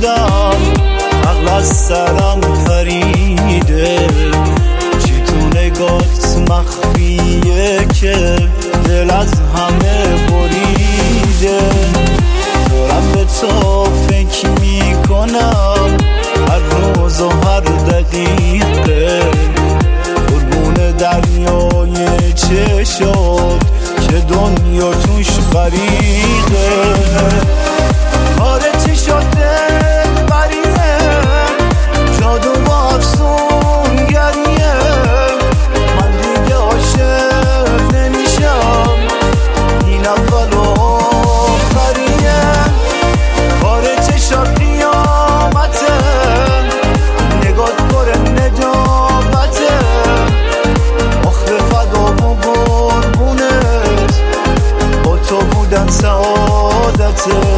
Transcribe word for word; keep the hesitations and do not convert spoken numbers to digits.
بودم عقل از سرم پریده، چی تو نگات مخفیه که دل از همه بریده. دارم به تو فکر میکنم هر روز و هر دقیقه، قربون دریای چشات که دنیا توش غریقه. کاره چی شده بریه جادو و افسون گریه، من دیگه عاشق نمیشم این اول و آخریه. کاره چشات قیامته نگات پر نجابته، آخر فدا و قربونت با تو بودن سعادته.